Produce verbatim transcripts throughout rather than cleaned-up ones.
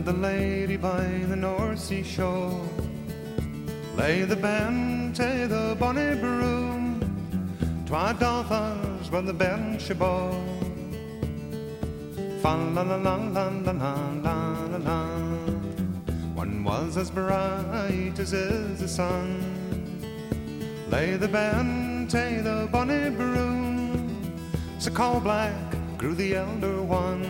and the lady by the North Sea shore lay the band to the bonny broom, twa dothers were the bench above. Fa la la la la la la la la la. One was as bright as is the sun, lay the band to the bonny broom, so coal black grew the elder one.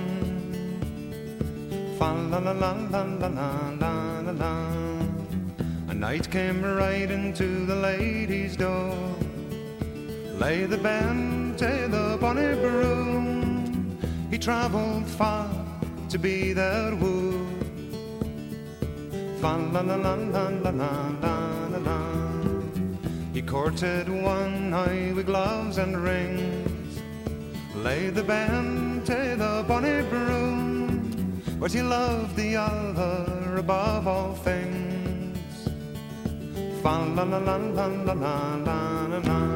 Fa la la la la la la la la la. A night came right into the lady's door, lay the band to the bonny broom. He travelled far to be their woo. Fa la la la la la la la la. He courted one eye with gloves and rings, lay the band to the bonny broom, but he loved the other above all things. Fa la la la la la la la la.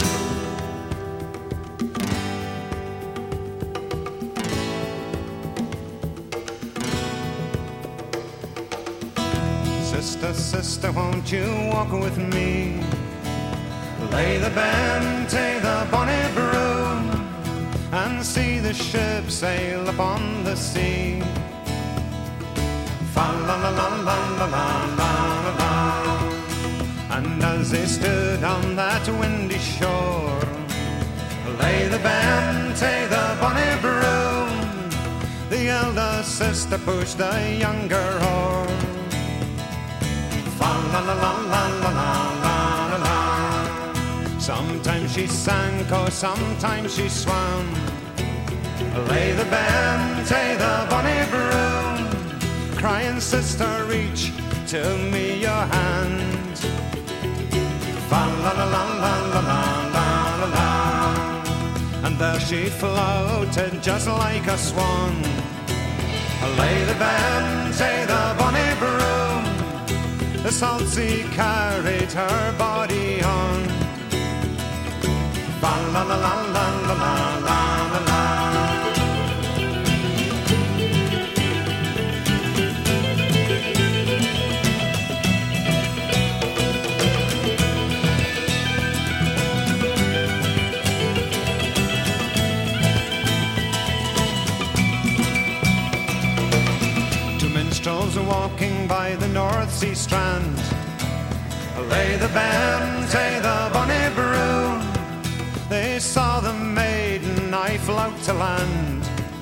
Sister, sister, won't you walk with me? Lay the band to the bonny broom and see the ship sail upon the sea. Fa la la la la la la la la. And as they stood on that windy shore, lay the band to the bonny broom, the elder sister pushed the younger oar. Fa la la la la la la la la. Sometimes she sank, oh sometimes she swam, lay the band to the bonny broom, crying, sister, reach to me your hand. Fa la la la la la la la la. And there she floated just like a swan, lay the band to the bonny broom, the salt sea carried her body on. Fa la la la la la la la la. Two minstrels walking by the North Sea strand, lay the band to the bonny broom, they saw the maiden I float to land.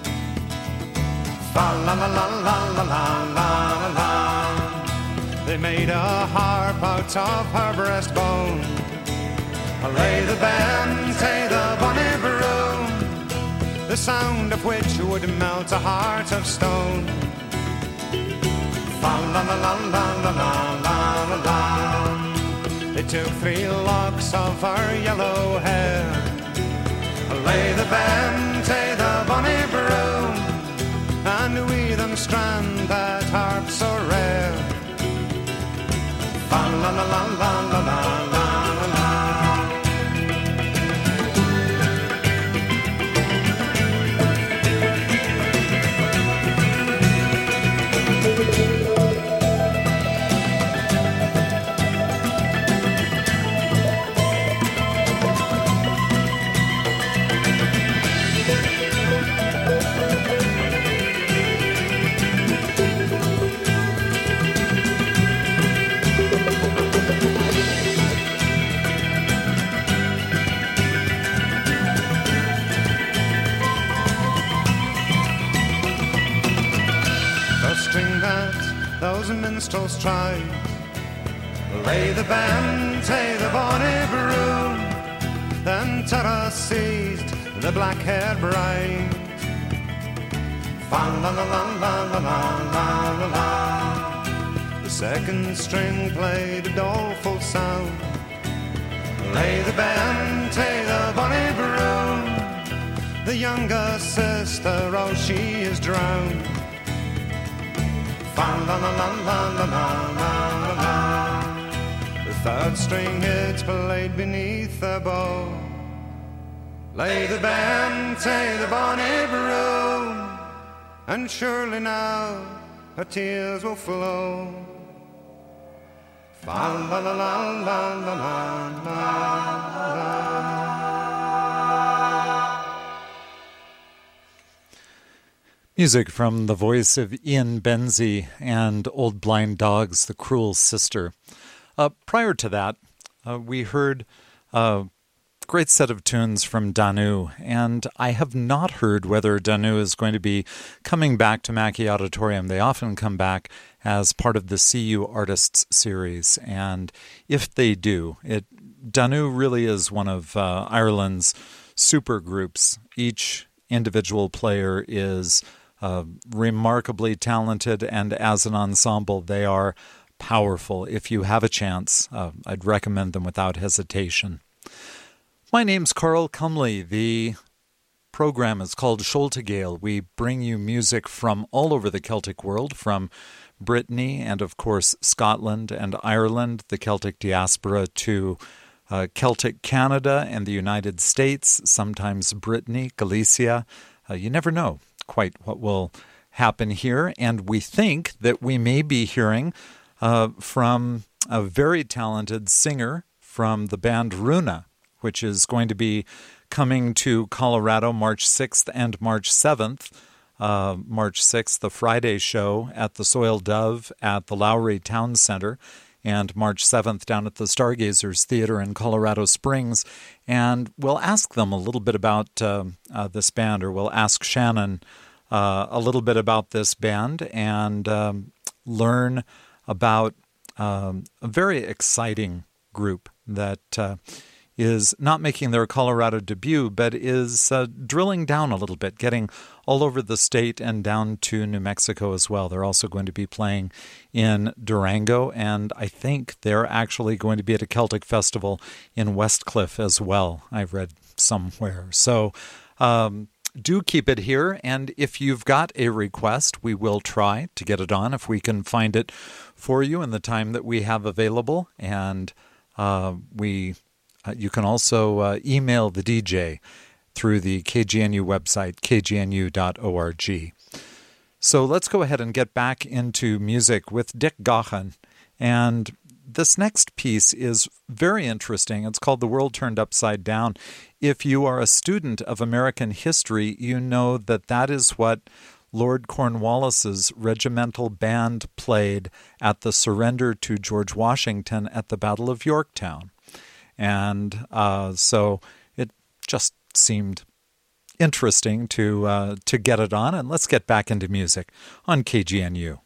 Fa la la la la la la la la. They made a harp out of her breastbone, lay the band to the bonny broom, the sound of which would melt a heart of stone. Fa la la la la la la la la la. They took three locks of her yellow hair, lay the band to the bonny broom, and we them strand that harp so rare. Fa la la la la la la la la la. Those minstrels tried, lay the band to the bonny broom, then Tara seized the black-haired bride. Fa la la la la la la la la. The second string played a doleful sound, lay the band to the bonny broom, the younger sister, oh she is drowned. Fa la la la la la la la la. The third string it's played beneath the bow, lay the band to the bonny broom, and surely now her tears will flow. Fa la la la la la la la. Music from the voice of Ian Benzie and Old Blind Dog's The Cruel Sister. Uh, prior to that, uh, we heard a great set of tunes from Danu, and I have not heard whether Danu is going to be coming back to Mackey Auditorium. They often come back as part of the C U Artists series, and if they do, it Danu really is one of uh, Ireland's super groups. Each individual player is Uh, remarkably talented, and as an ensemble, they are powerful. If you have a chance, uh, I'd recommend them without hesitation. My name's Carl Cumley. The program is called Sholtegale. We bring you music from all over the Celtic world, from Brittany and, of course, Scotland and Ireland, the Celtic diaspora, to uh, Celtic Canada and the United States, sometimes Brittany, Galicia. Uh, you never know quite what will happen here, and we think that we may be hearing uh, from a very talented singer from the band Runa, which is going to be coming to Colorado March sixth and March seventh. Uh, March sixth, the Friday show at the Soil Dove at the Lowry Town Center, and March seventh down at the Stargazers Theater in Colorado Springs. And we'll ask them a little bit about uh, uh, this band, or we'll ask Shannon uh, a little bit about this band and um, learn about um, a very exciting group that uh, is not making their Colorado debut, but is uh, drilling down a little bit, getting all over the state and down to New Mexico as well. They're also going to be playing in Durango, and I think they're actually going to be at a Celtic festival in Westcliff as well, I've read somewhere. So um, do keep it here, and if you've got a request, we will try to get it on if we can find it for you in the time that we have available, and uh, we... Uh, you can also uh, email the D J through the K G N U website, k g n u dot org. So let's go ahead and get back into music with Dick Gaughan. And this next piece is very interesting. It's called The World Turned Upside Down. If you are a student of American history, you know that that is what Lord Cornwallis's regimental band played at the surrender to George Washington at the Battle of Yorktown. And uh, so it just seemed interesting to uh, to get it on. And let's get back into music on K G N U.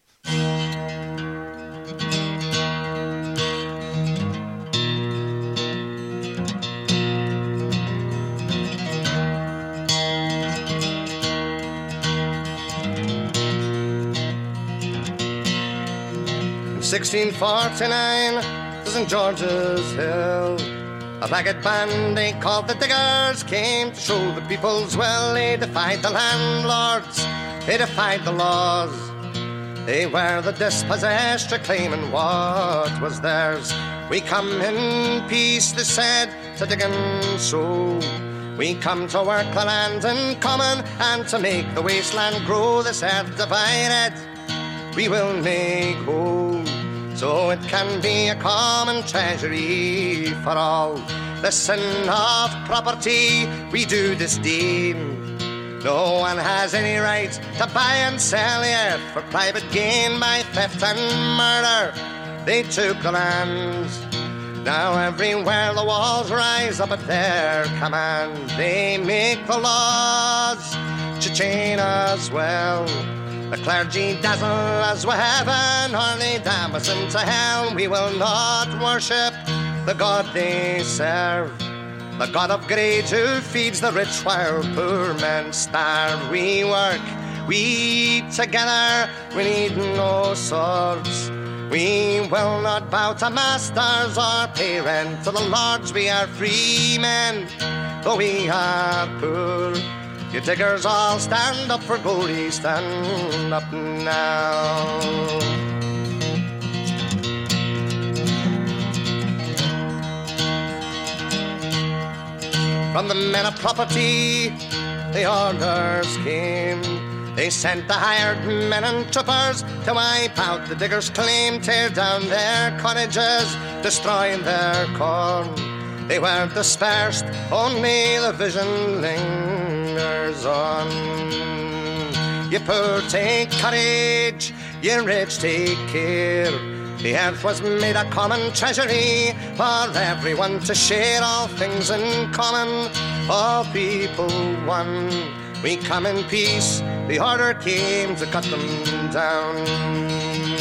In sixteen forty-nine, Saint George's Hill, a ragged band they called the Diggers came to show the people's will. They defied the landlords, they defied the laws. They were the dispossessed, reclaiming what was theirs. We come in peace, they said, to dig and sow. We come to work the land in common and to make the wasteland grow. They said, divided, we will make whole, so it can be a common treasury for all. The sin of property we do disdain. No one has any right to buy and sell it for private gain. By theft and murder they took the land. Now everywhere the walls rise up at their command. They make the laws to chain us well. The clergy dazzle us with heaven, or they damn us into hell. We will not worship the God they serve, the God of greed who feeds the rich while poor men starve. We work, we eat together, we need no swords. We will not bow to masters or pay rent to the lords. We are free men, though we are poor. You diggers all stand up for glory, stand up now. From the men of property, the orders came. They sent the hired men and troopers to wipe out the diggers' claim, tear down their cottages, destroying their corn. They weren't dispersed, only the vision lingers on. You poor take courage, you rich take care. The earth was made a common treasury for everyone to share, all things in common, all people one. We come in peace, the order came to cut them down.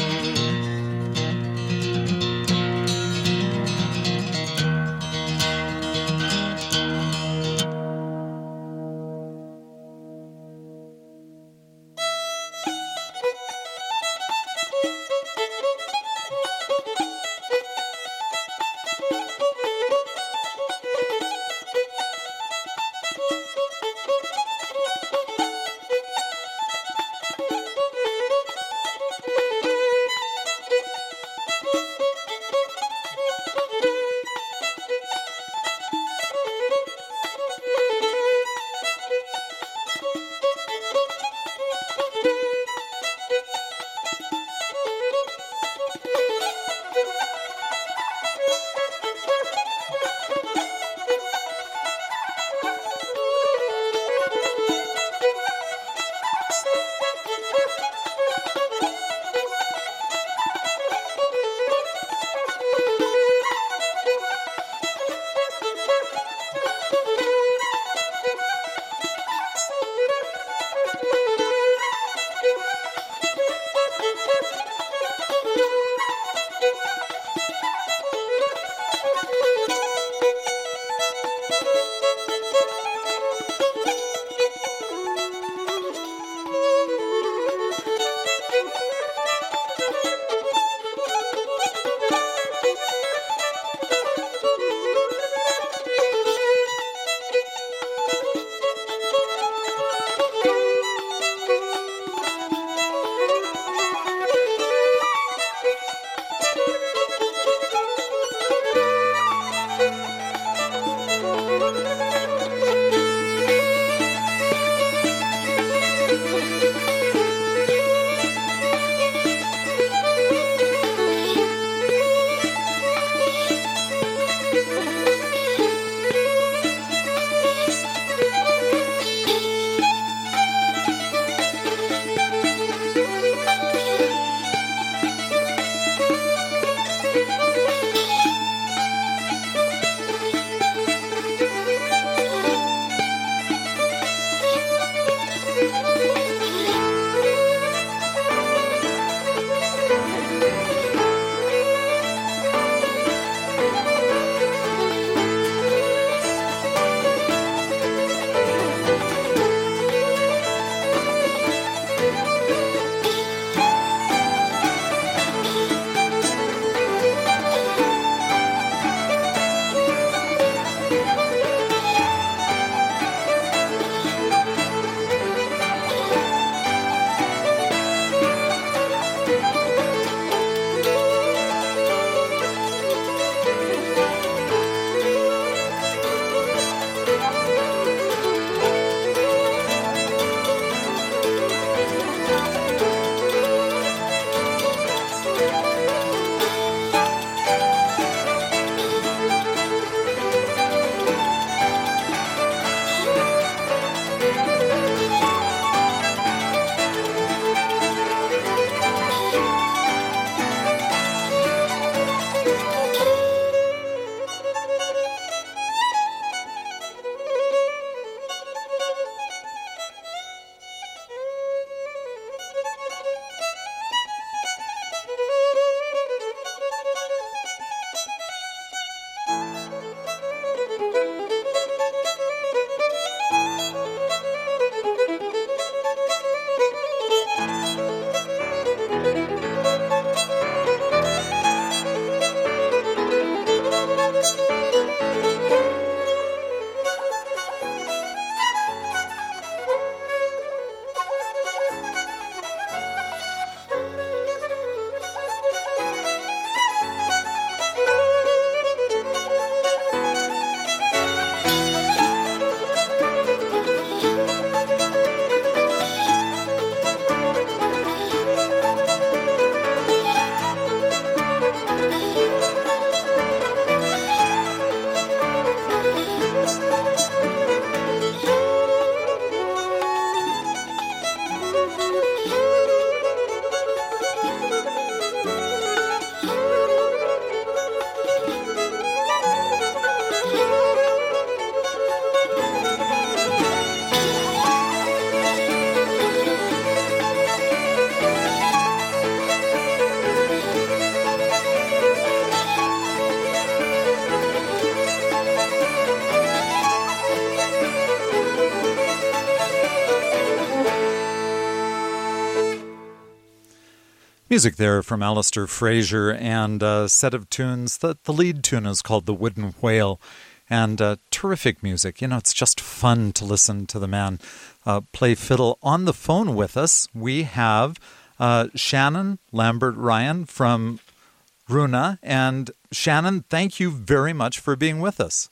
Music there from Alistair Fraser, and a set of tunes. The, the lead tune is called The Wooden Whale, and uh, terrific music. You know, it's just fun to listen to the man uh, play fiddle. On the phone with us, we have uh, Shannon Lambert-Ryan from Runa. And Shannon, thank you very much for being with us.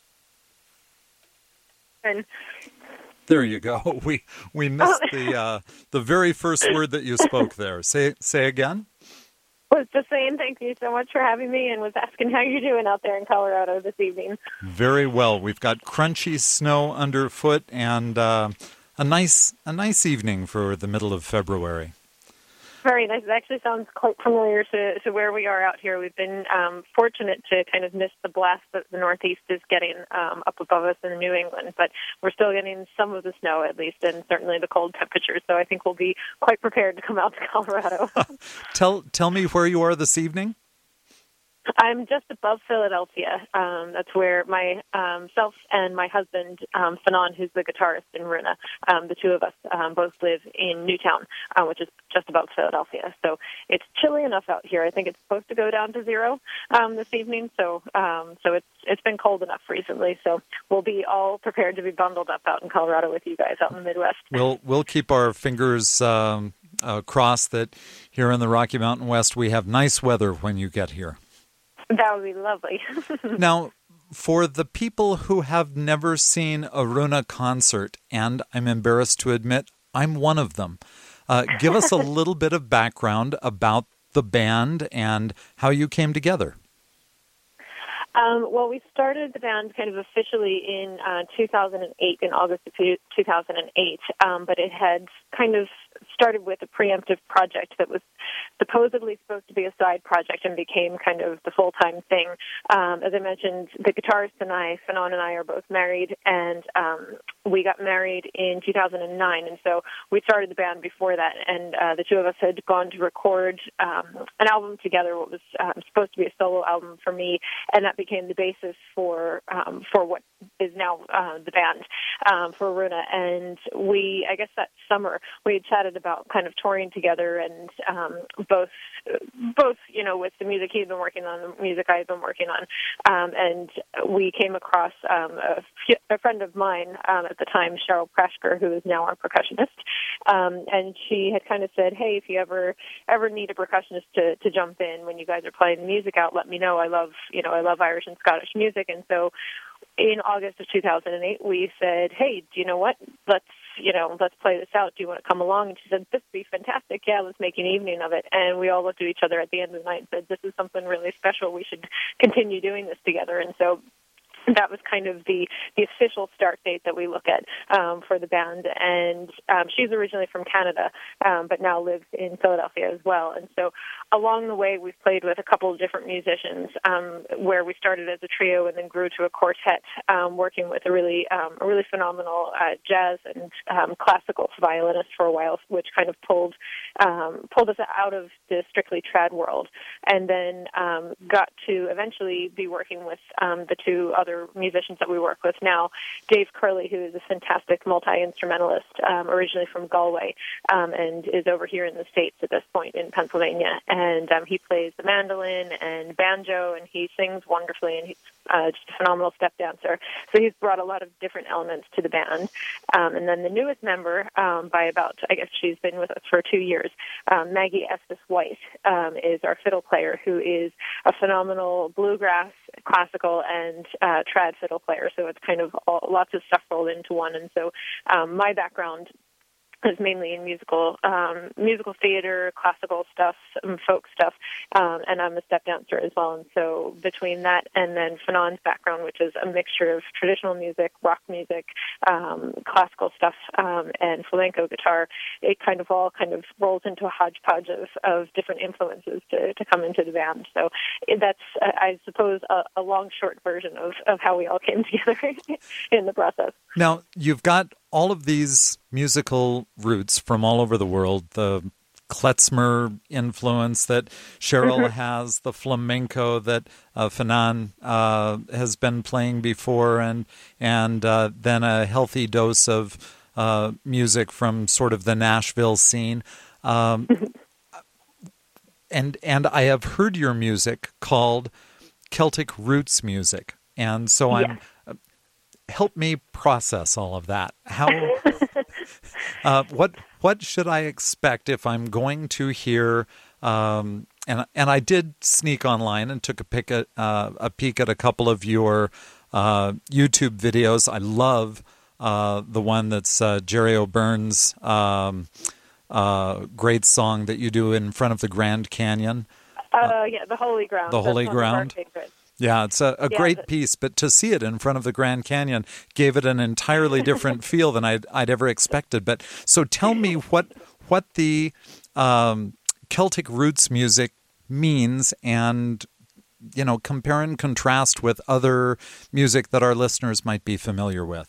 And there you go. We we missed the uh, the very first word that you spoke there. Say say again. Was just saying thank you so much for having me, and was asking how you're doing out there in Colorado this evening. Very well. We've got crunchy snow underfoot, and uh, a nice a nice evening for the middle of February. Very nice. It actually sounds quite familiar to, to where we are out here. We've been um, fortunate to kind of miss the blast that the Northeast is getting um, up above us in New England, but we're still getting some of the snow at least, and certainly the cold temperatures. So I think we'll be quite prepared to come out to Colorado. tell tell me where you are this evening. I'm just above Philadelphia. Um, that's where my um, self and my husband, um, Fanon, who's the guitarist in Runa, um, the two of us um, both live in Newtown, uh, which is just above Philadelphia. So it's chilly enough out here. I think it's supposed to go down to zero um, this evening. So um, so it's it's been cold enough recently. So we'll be all prepared to be bundled up out in Colorado with you guys out in the Midwest. We'll we'll keep our fingers um, uh, crossed that here in the Rocky Mountain West we have nice weather when you get here. That would be lovely. Now, for the people who have never seen a Runa concert, and I'm embarrassed to admit I'm one of them, uh, give us a little bit of background about the band and how you came together. Um, well, we started the band kind of officially in uh, two thousand eight, in August of two thousand eight, um, but it had kind of started with a preemptive project that was supposedly supposed to be a side project and became kind of the full-time thing. Um, as I mentioned, the guitarist and I, Fanon and I, are both married, and um, we got married in two thousand nine, and so we started the band before that, and uh, the two of us had gone to record um, an album together, what was um, supposed to be a solo album for me, and that became the basis for um, for what is now uh, the band um, for Runa. And we, I guess that summer, we had chatted about kind of touring together, and um, both, both, you know, with the music he's been working on, the music I've been working on, um, and we came across um, a, a friend of mine um, at the time, Cheryl Prashker, who is now our percussionist, um, and she had kind of said, hey, if you ever ever need a percussionist to, to jump in when you guys are playing the music out, let me know. I love, you know, I love Irish and Scottish music. And so in August of two thousand eight, we said, hey, do you know what? Let's, you know, let's play this out. Do you want to come along? And she said, this would be fantastic. Yeah, let's make an evening of it. And we all looked at each other at the end of the night and said, this is something really special. We should continue doing this together. And so that was kind of the, the official start date that we look at um, for the band. And um, she's originally from Canada, um, but now lives in Philadelphia as well. And so along the way, we've played with a couple of different musicians, um, where we started as a trio and then grew to a quartet, um, working with a really um, a really phenomenal uh, jazz and um, classical violinist for a while, which kind of pulled um, pulled us out of the strictly trad world, and then um, got to eventually be working with um, the two other musicians that we work with now, Dave Curley, who is a fantastic multi-instrumentalist, um, originally from Galway, um, and is over here in the States at this point in Pennsylvania. And um, he plays the mandolin and banjo, and he sings wonderfully, and he's uh, just a phenomenal step dancer. So he's brought a lot of different elements to the band. Um, and then the newest member, um, by about, I guess she's been with us for two years, um, Maggie Estes White, um, is our fiddle player, who is a phenomenal bluegrass, classical, and uh, trad fiddle player. So it's kind of all, lots of stuff rolled into one. And so um, my background is mainly in musical um, musical theater, classical stuff, um, folk stuff, um, and I'm a step dancer as well. And so between that and then Fanon's background, which is a mixture of traditional music, rock music, um, classical stuff, um, and flamenco guitar, it kind of all kind of rolls into a hodgepodge of, of different influences to, to come into the band. So that's, I suppose, a, a long, short version of, of how we all came together in the process. Now, you've got all of these musical roots from all over the world, the klezmer influence that Cheryl mm-hmm. has, the flamenco that uh, Fanon uh, has been playing before, and and uh, then a healthy dose of uh, music from sort of the Nashville scene. Um, and and I have heard your music called Celtic roots music, and so I'm. Yes. Help me process all of that. How? uh, what what should I expect if I'm going to hear? Um, and and I did sneak online and took a pick at uh, a peek at a couple of your uh, YouTube videos. I love uh, the one that's uh, Jerry O'Byrne's um, uh, great song that you do in front of the Grand Canyon. Uh, yeah, the Holy Ground. The Holy That's Ground. One of our favorites. Yeah, it's a, a Yeah, great but- piece, but to see it in front of the Grand Canyon gave it an entirely different feel than I'd, I'd ever expected. But so tell me what what the um, Celtic roots music means, and you know, compare and contrast with other music that our listeners might be familiar with.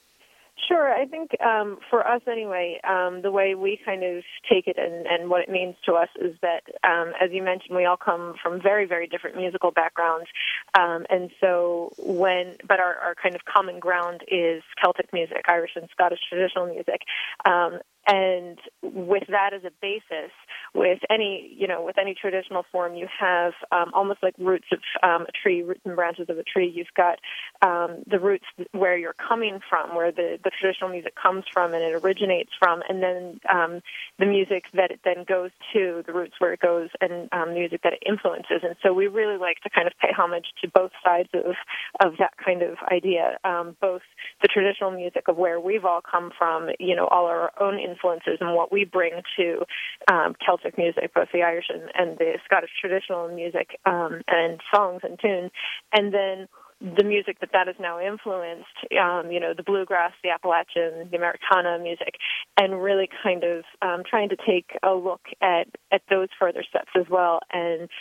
Sure. I think um, for us anyway, um, the way we kind of take it and, and what it means to us is that, um, as you mentioned, we all come from very, very different musical backgrounds. Um, and so when, but our, our kind of common ground is Celtic music, Irish and Scottish traditional music. Um, And with that as a basis, with any, you know, with any traditional form, you have um, almost like roots of um, a tree, roots and branches of a tree. You've got um, the roots where you're coming from, where the, the traditional music comes from and it originates from, and then um, the music that it then goes to, the roots where it goes, and um, music that it influences. And so we really like to kind of pay homage to both sides of, of that kind of idea, um, both the traditional music of where we've all come from, you know, all our own influences and what we bring to um, Celtic music, both the Irish and, and the Scottish traditional music um, and songs and tunes, and then the music that that has now influenced, um, you know, the bluegrass, the Appalachian, the Americana music, and really kind of um, trying to take a look at, at those further steps as well, and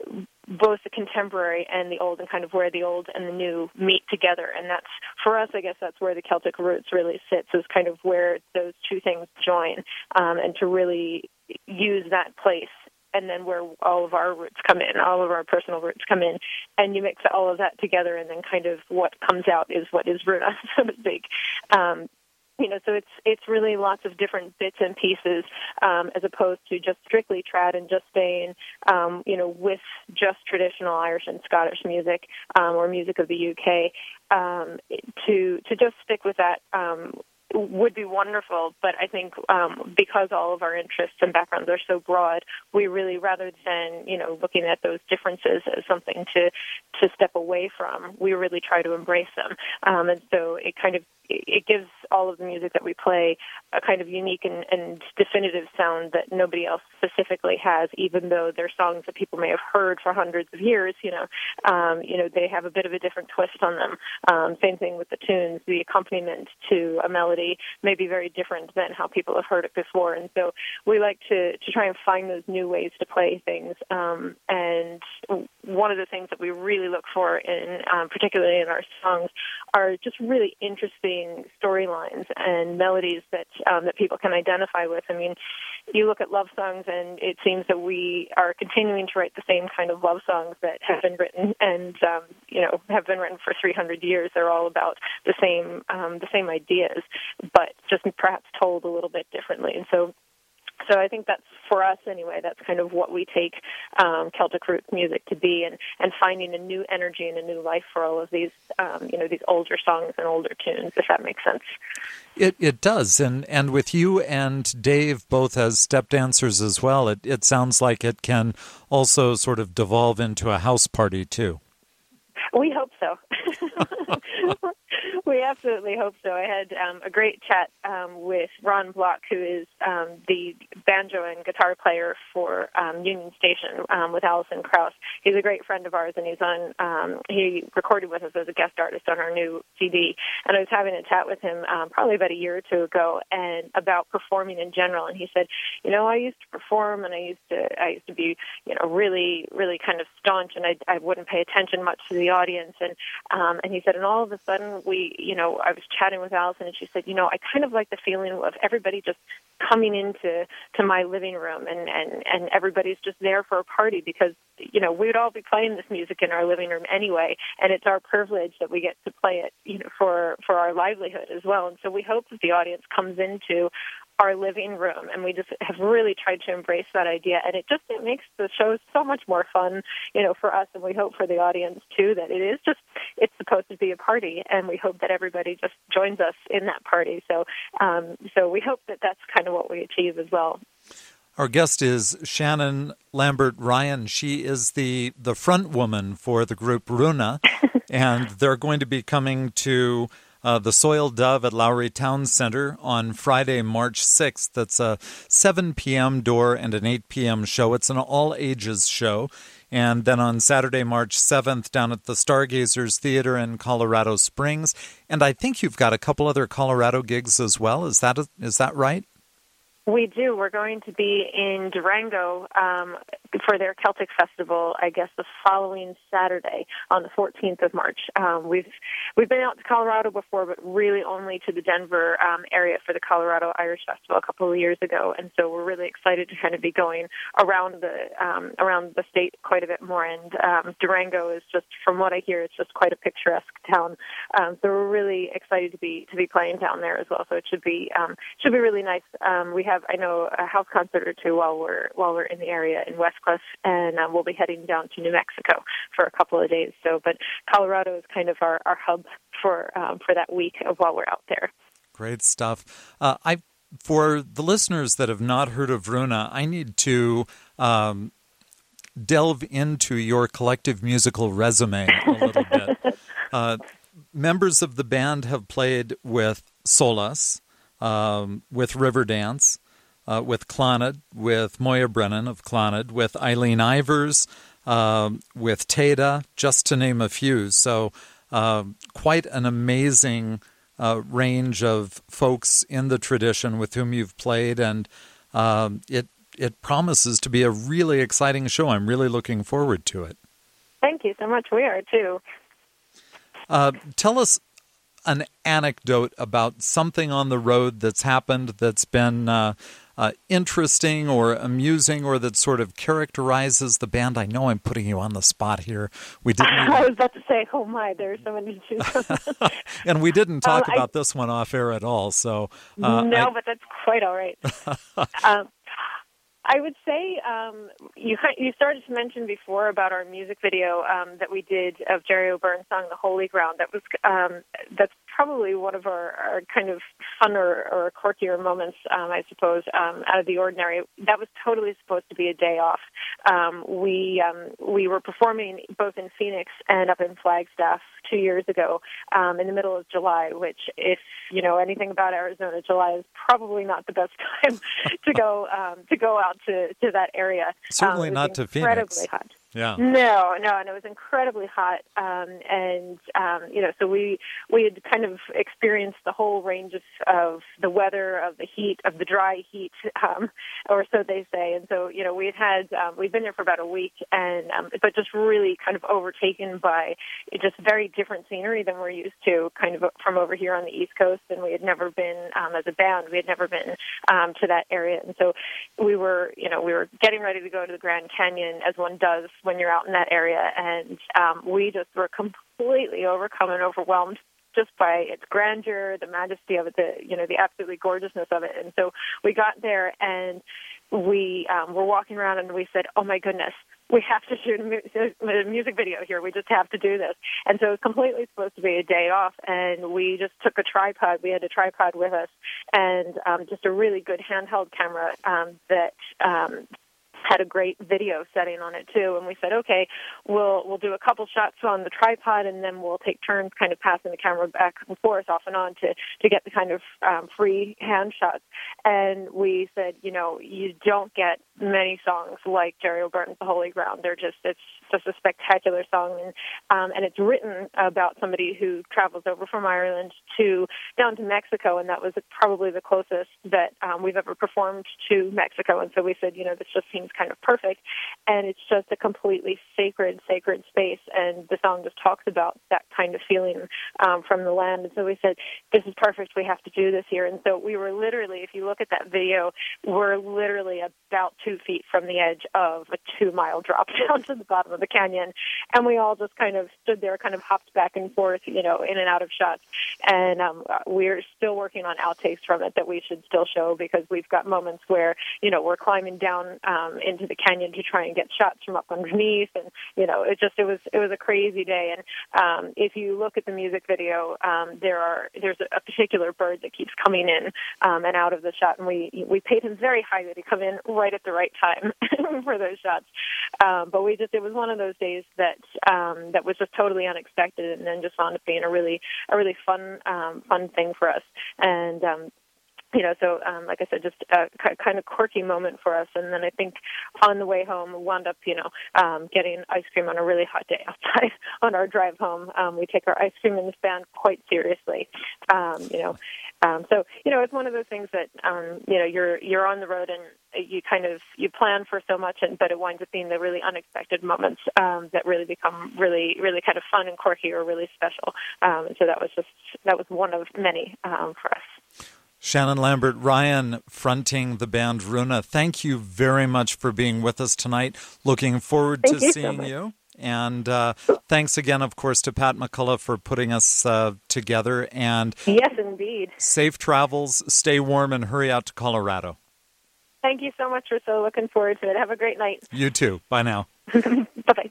both the contemporary and the old, and kind of where the old and the new meet together. And that's, for us, I guess that's where the Celtic roots really sits, is kind of where those two things join, um, and to really use that place, and then where all of our roots come in, all of our personal roots come in, and you mix all of that together, and then kind of what comes out is what is Runa, so to speak. Um, You know, so it's it's really lots of different bits and pieces, um, as opposed to just strictly trad and just staying, um, you know, with just traditional Irish and Scottish music, um, or music of the U K. Um, to to just stick with that um, would be wonderful, but I think um, because all of our interests and backgrounds are so broad, we really, rather than, you know, looking at those differences as something to to step away from, we really try to embrace them. Um, and so it kind of it gives all of the music that we play a kind of unique and, and definitive sound that nobody else specifically has, even though they're songs that people may have heard for hundreds of years. You know, um, you know, they have a bit of a different twist on them. Um, same thing with the tunes. The accompaniment to a melody may be very different than how people have heard it before. And so we like to, to try and find those new ways to play things. Um, and one of the things that we really look for, in um, particularly in our songs, are just really interesting storylines and melodies that um, that people can identify with. I mean, you look at love songs, and it seems that we are continuing to write the same kind of love songs that have been written, and um, you know, have been written for three hundred years. They're all about the same um, the same ideas, but just perhaps told a little bit differently. And so. So I think that's, for us anyway, that's kind of what we take um, Celtic roots music to be, and, and finding a new energy and a new life for all of these, um, you know, these older songs and older tunes, if that makes sense. It it does, and and with you and Dave both as step dancers as well, it, it sounds like it can also sort of devolve into a house party too. We hope so. We absolutely hope so. I had um, a great chat um, with Ron Block, who is um, the banjo and guitar player for um, Union Station um, with Alison Krauss. He's a great friend of ours, and he's on. Um, he recorded with us as a guest artist on our new C D. And I was having a chat with him um, probably about a year or two ago, and about performing in general. And he said, "You know, I used to perform, and I used to, I used to be, you know, really, really kind of staunch, and I, I wouldn't pay attention much to the audience." And um, and he said, and all of a sudden, we, you know, I was chatting with Alison, and she said, you know, I kind of like the feeling of everybody just coming into to my living room, and, and, and everybody's just there for a party, because, you know, we would all be playing this music in our living room anyway, and it's our privilege that we get to play it, you know, for, for our livelihood as well. And so we hope that the audience comes into our living room, and we just have really tried to embrace that idea. And it just it makes the show so much more fun, you know, for us, and we hope for the audience too that it is just it's supposed to be a party, and we hope that everybody just joins us in that party. So, um, so we hope that that's kind of what we achieve as well. Our guest is Shannon Lambert Ryan. She is the, the front woman for the group Runa, and they're going to be coming to uh, the Soiled Dove at Lowry Town Center on Friday, March sixth. That's a seven p.m. door and an eight p.m. show. It's an all-ages show. And then on Saturday, March seventh, down at the Stargazers Theater in Colorado Springs. And I think you've got a couple other Colorado gigs as well. Is that a, is that right? We do. We're going to be in Durango um, for their Celtic Festival, I guess, the following Saturday on the fourteenth of March. Um, we've we've been out to Colorado before, but really only to the Denver um, area for the Colorado Irish Festival a couple of years ago, and so we're really excited to kind of be going around the um, around the state quite a bit more. And um, Durango is just, from what I hear, it's just quite a picturesque town. Um, so we're really excited to be to be playing down there as well. So it should be um, should be really nice. Um, we have I know a house concert or two while we're while we're in the area in Westcliff, and um, we'll be heading down to New Mexico for a couple of days. So, but Colorado is kind of our, our hub for um, for that week of while we're out there. Great stuff. Uh, I for the listeners that have not heard of Runa, I need to um, delve into your collective musical resume a little bit. Uh, members of the band have played with Solas, um, with Riverdance, Uh, with Clonard, with Moya Brennan of Clonard, with Eileen Ivers, um, with Teda, just to name a few. So uh, quite an amazing uh, range of folks in the tradition with whom you've played, and um, it it promises to be a really exciting show. I'm really looking forward to it. Thank you so much. We are, too. Uh, tell us an anecdote about something on the road that's happened that's been uh, uh, interesting or amusing, or that sort of characterizes the band. I know I'm putting you on the spot here. We didn't. Even... I was about to say, "Oh my, there's so many to choose." And we didn't talk um, about I... this one off air at all. So uh, no, I... but that's quite all right. um, I would say um, you you started to mention before about our music video um, that we did of Jerry O'Byrne's song "The Holy Ground." That was um, that's probably one of our, our kind of funner or quirkier moments, um, I suppose, um, out of the ordinary. That was totally supposed to be a day off. Um, we um, we were performing both in Phoenix and up in Flagstaff two years ago um, in the middle of July, which, if you know anything about Arizona, July is probably not the best time to go um, to go out to, to that area. Certainly um, not to Phoenix. Incredibly hot. Yeah. No, no, and it was incredibly hot, um, and um, you know, so we we had kind of experienced the whole range of, of the weather, of the heat, of the dry heat, um, or so they say. And so, you know, we had had um, we'd been there for about a week, and um, but just really kind of overtaken by just very different scenery than we're used to, kind of from over here on the East Coast. And we had never been, um, as a band, we had never been um, to that area, and so we were, you know, we were getting ready to go to the Grand Canyon, as one does when you're out in that area, and um, we just were completely overcome and overwhelmed just by its grandeur, the majesty of it, the you know the absolutely gorgeousness of it. And so we got there, and we um, were walking around, and we said, "Oh my goodness, we have to shoot a music video here. We just have to do this." And so it was completely supposed to be a day off, and we just took a tripod. We had a tripod with us, and um, just a really good handheld camera um, that. Um, had a great video setting on it too, and we said, okay, we'll we'll do a couple shots on the tripod, and then we'll take turns kind of passing the camera back and forth off and on to to get the kind of um, free hand shots. And we said, you know, you don't get many songs like Jerry O'Byrne's "The Holy Ground." They're just it's just a spectacular song, and um, and it's written about somebody who travels over from Ireland to down to Mexico, and that was probably the closest that um, we've ever performed to Mexico. And so we said, you know, this just seems kind of perfect, and it's just a completely sacred, sacred space, and the song just talks about that kind of feeling um, from the land. And so we said, this is perfect, we have to do this here. And so we were literally, if you look at that video, we're literally about two feet from the edge of a two-mile drop down to the bottom of of the canyon. And we all just kind of stood there, kind of hopped back and forth, you know, in and out of shots. And um, we're still working on outtakes from it that we should still show, because we've got moments where, you know, we're climbing down um, into the canyon to try and get shots from up underneath. And, you know, it just, it was, it was a crazy day. And um, if you look at the music video, um, there are, there's a, a particular bird that keeps coming in um, and out of the shot. And we, we paid him very highly to come in right at the right time for those shots. Um, but we just, it was one of those days that, um, that was just totally unexpected, and then just wound up being a really, a really fun, um, fun thing for us. And, um, you know, so um, like I said, just a kind of quirky moment for us. And then I think on the way home, we wound up, you know, um, getting ice cream on a really hot day outside on our drive home. Um, we take our ice cream in this band quite seriously, um, you know. Um, so, you know, it's one of those things that, um, you know, you're you're on the road and you kind of, you plan for so much, and but it winds up being the really unexpected moments um, that really become really, really kind of fun and quirky or really special. Um, and so that was just, that was one of many um, for us. Shannon Lambert Ryan fronting the band Runa. Thank you very much for being with us tonight. Looking forward Thank to you seeing so much. you. And uh, thanks again, of course, to Pat McCullough for putting us uh, together. And yes, indeed. Safe travels, stay warm, and hurry out to Colorado. Thank you so much. We're so looking forward to it. Have a great night. You too. Bye now. Bye-bye.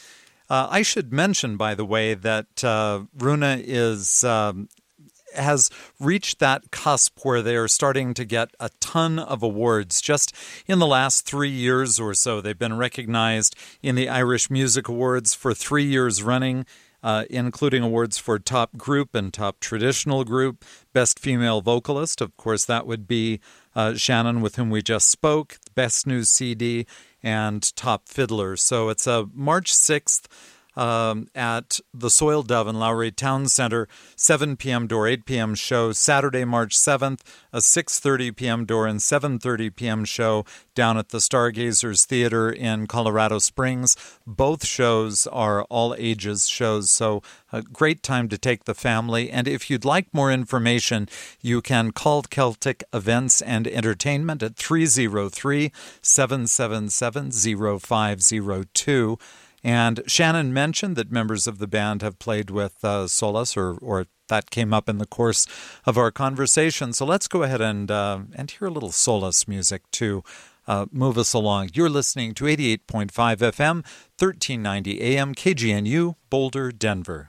Uh, I should mention, by the way, that uh, Runa is... Um, has reached that cusp where they are starting to get a ton of awards. Just in the last three years or so, they've been recognized in the Irish Music Awards for three years running, uh, including awards for Top Group and Top Traditional Group, Best Female Vocalist. Of course, that would be uh, Shannon, with whom we just spoke, Best New C D, and Top Fiddler. So it's a March sixth Um, at the Soil Dove in Lowry Town Center, seven p.m. door, eight p.m. show. Saturday, March seventh, a six thirty p.m. door and seven thirty p.m. show down at the Stargazers Theater in Colorado Springs. Both shows are all ages shows, so a great time to take the family. And if you'd like more information, you can call Celtic Events and Entertainment at three oh three, seven seven seven, oh five oh two. And Shannon mentioned that members of the band have played with uh, Solas, or, or that came up in the course of our conversation. So let's go ahead and uh, and hear a little Solas music to uh, move us along. You're listening to eighty-eight point five F M, thirteen ninety A M, K G N U, Boulder, Denver.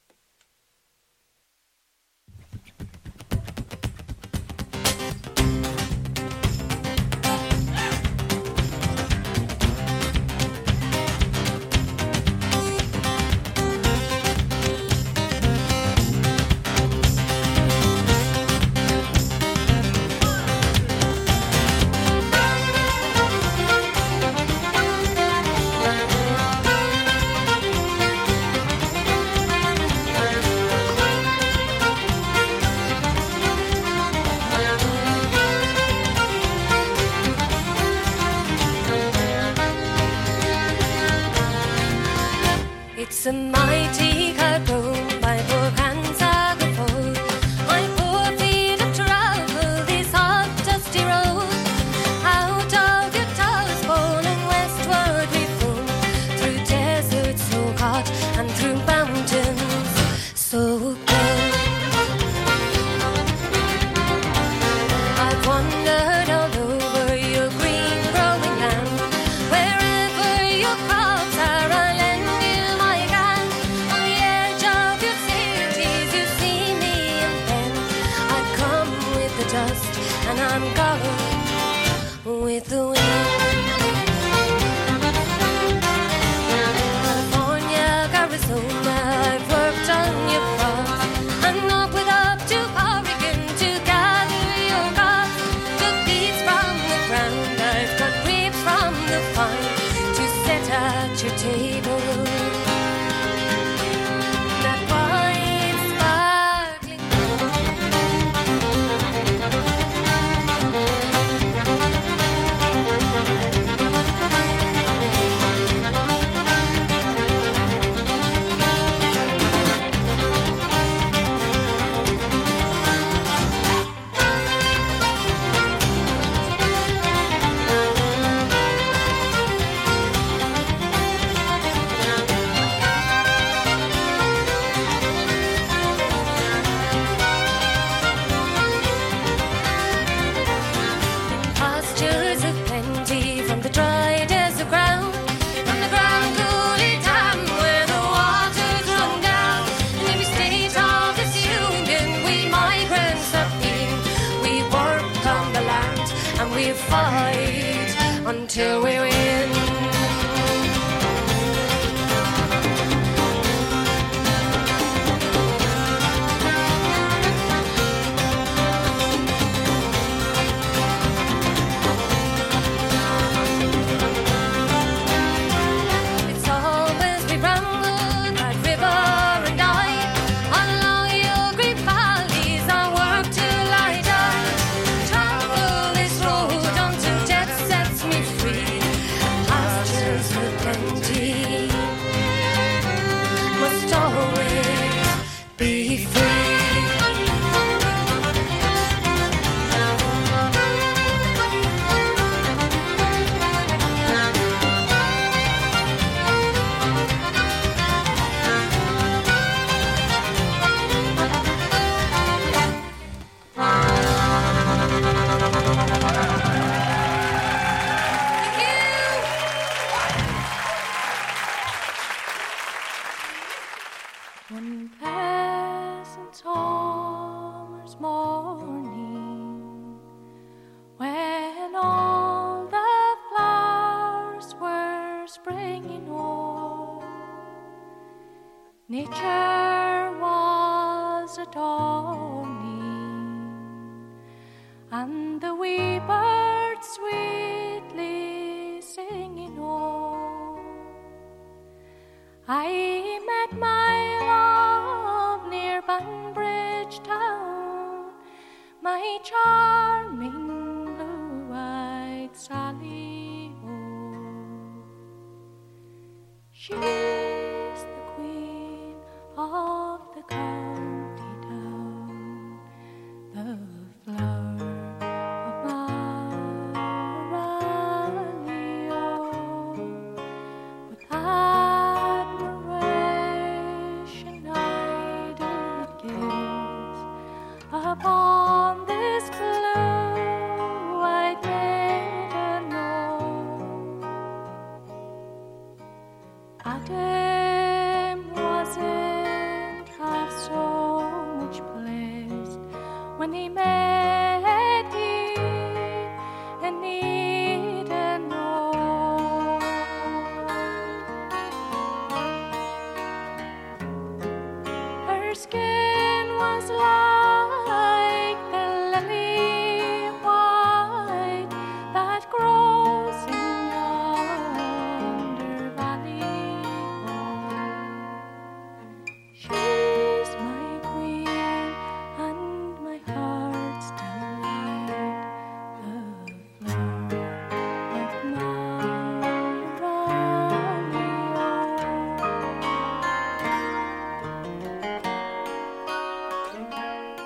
It's a mighty card road by Borghansa Fall. My poor feet have traveled this hot, dusty road. Out of your towers, falling westward we flow, through deserts so hot and through mountains so cold. I've wandered all over your green growing land. Wherever your crops are, I lend you my hand. On the edge of your cities you see me, and then I come with the dust and I'm gone with the wind. California, Arizona, I've worked on your crops, and up with up to Oregon to gather your crops. Took beads from the ground, I've got grapes from the vine to set at your table. That wine sparkling gold. until we win. One pleasant summer's morning, when all the flowers were springing up, nature was adorning, and the wee birds sweetly singing oh, I met my love near Banbridge town, my charming blue-eyed Sally oh. She's the queen of the county town, the flower of Marley oh. With admiration I did gaze upon this blue-eyed maiden oh. Adam wasn't half so much pleased when he met Eve in Eden oh. Her skin was like the lily white that grows in yonder valley oh. She's my queen and my heart's delight, the flower of my Romeo.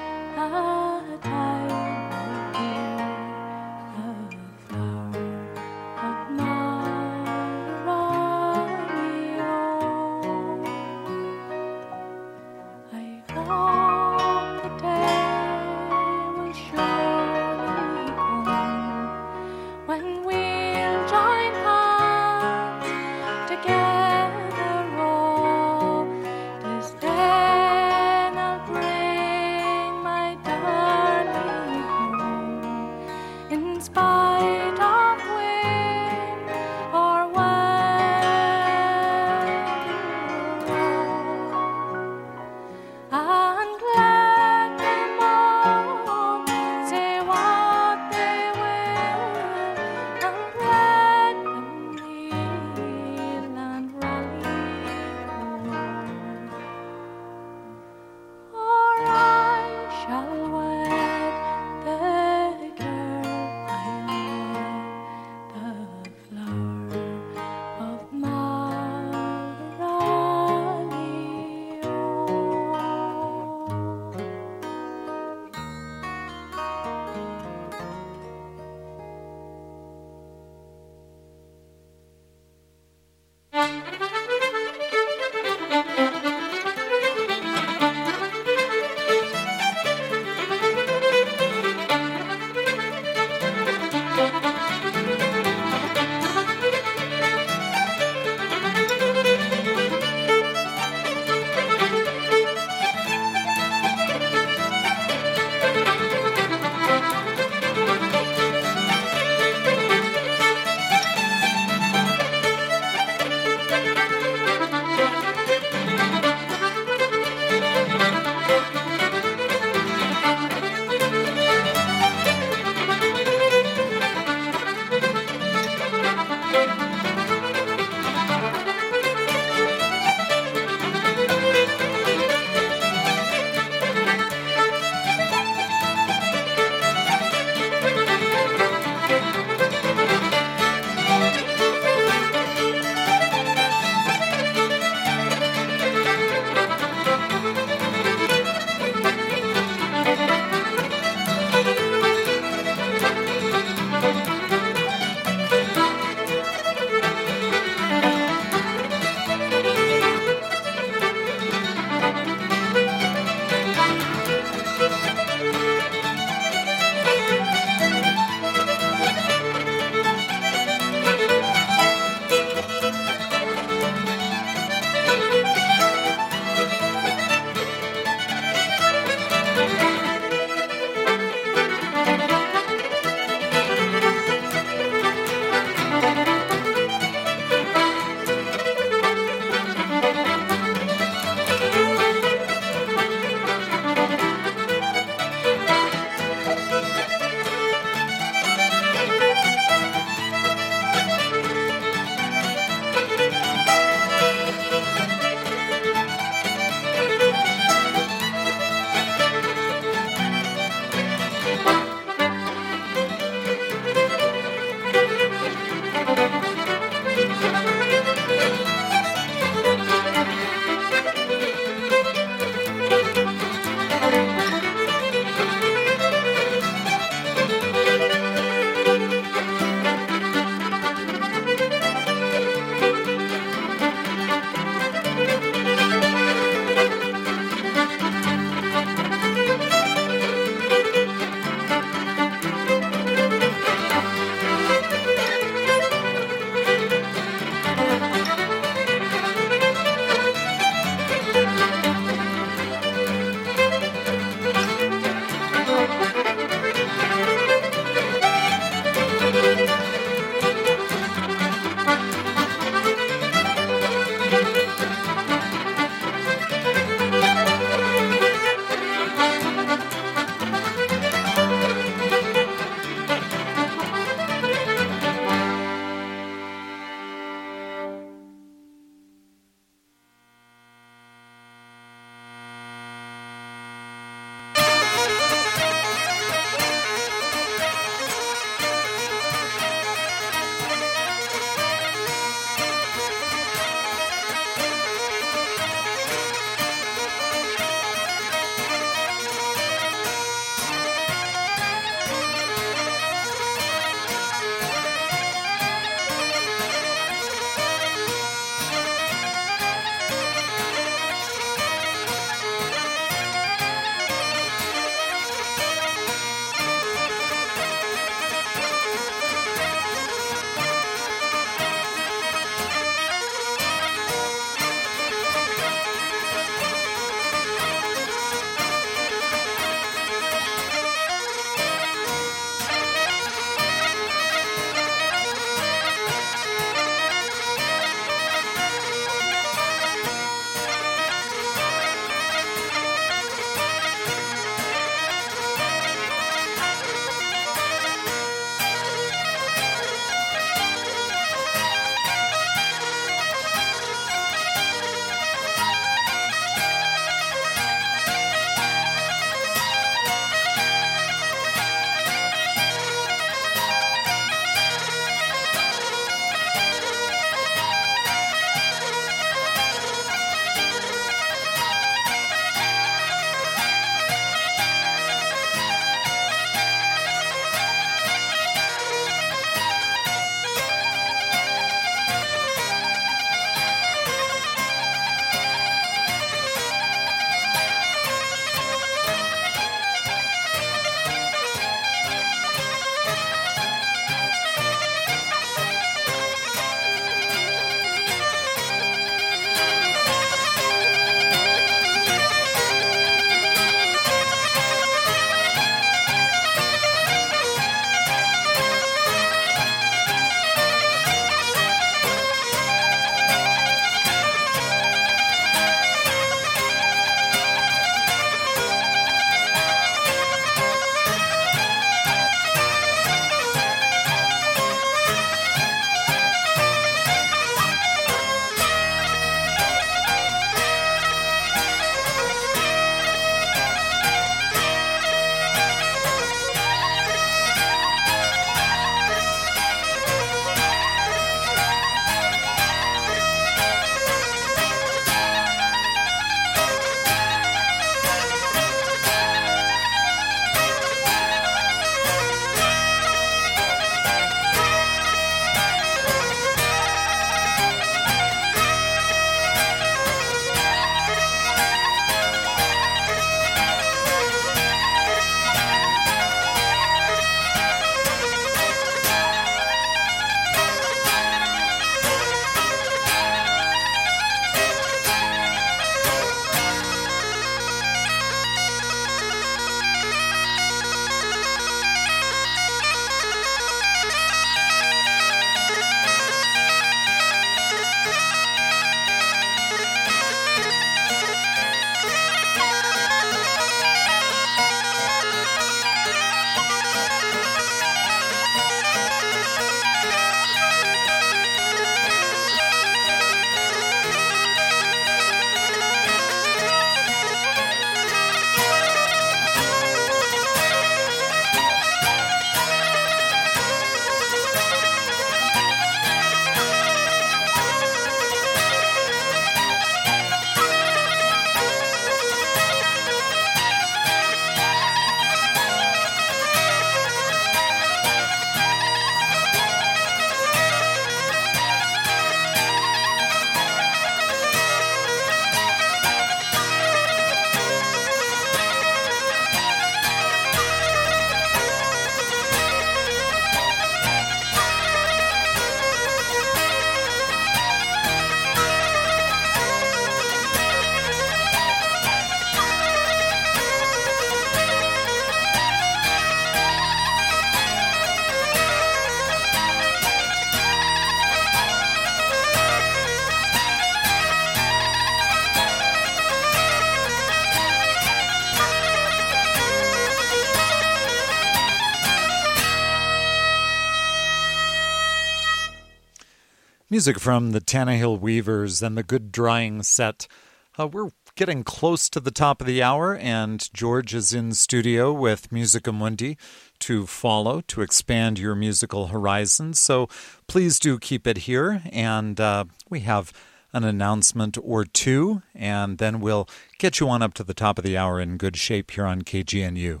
Music from the Tannehill Weavers and the Good Drying Set. Uh, we're getting close to the top of the hour, and George is in studio with Musica Mundi to follow, to expand your musical horizons. So please do keep it here, and uh, we have an announcement or two, and then we'll get you on up to the top of the hour in good shape here on K G N U.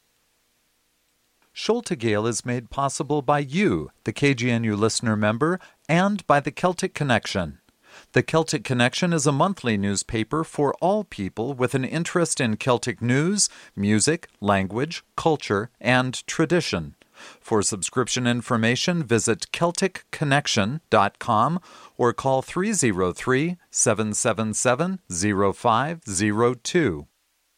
Schulte Gale is made possible by you, the K G N U listener member, and by the Celtic Connection. The Celtic Connection is a monthly newspaper for all people with an interest in Celtic news, music, language, culture, and tradition. For subscription information, visit Celtic Connection dot com or call three oh three, seven seven seven, oh five oh two.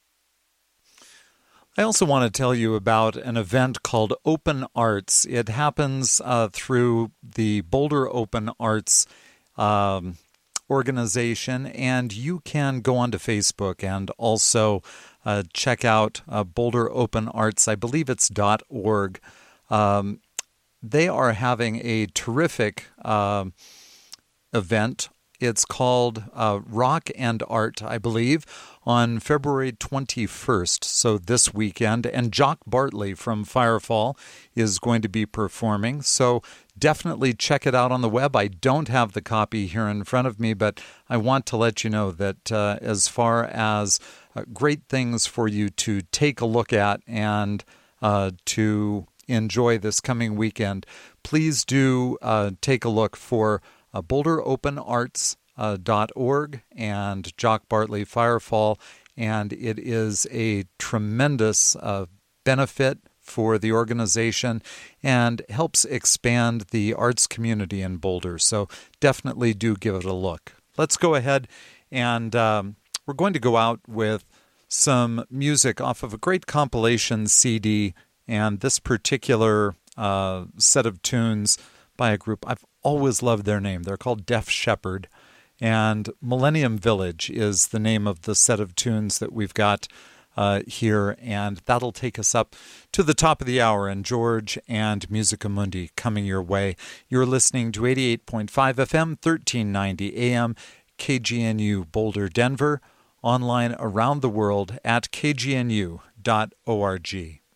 I also want to tell you about an event called Open Arts. It happens uh, through the Boulder Open Arts um, organization, and you can go onto Facebook and also uh, check out uh, Boulder Open Arts. I believe it's .org. Um, they are having a terrific uh, event. It's called uh, Rock and Art, I believe, on February twenty-first, so this weekend. And Jock Bartley from Firefall is going to be performing, so definitely check it out on the web. I don't have the copy here in front of me, but I want to let you know that uh, as far as uh, great things for you to take a look at and uh, to enjoy this coming weekend, please do uh, take a look for Uh, Boulder Open Arts dot org and Jock Bartley Firefall, and it is a tremendous uh, benefit for the organization and helps expand the arts community in Boulder. So definitely do give it a look. Let's go ahead and um, we're going to go out with some music off of a great compilation C D, and this particular uh, set of tunes by a group I've always loved their name. They're called Deaf Shepherd, and Millennium Village is the name of the set of tunes that we've got uh, here, and that'll take us up to the top of the hour, and George and Musica Mundi coming your way. You're listening to eighty-eight point five F M, thirteen ninety A M, K G N U Boulder, Denver, online around the world at K G N U dot org.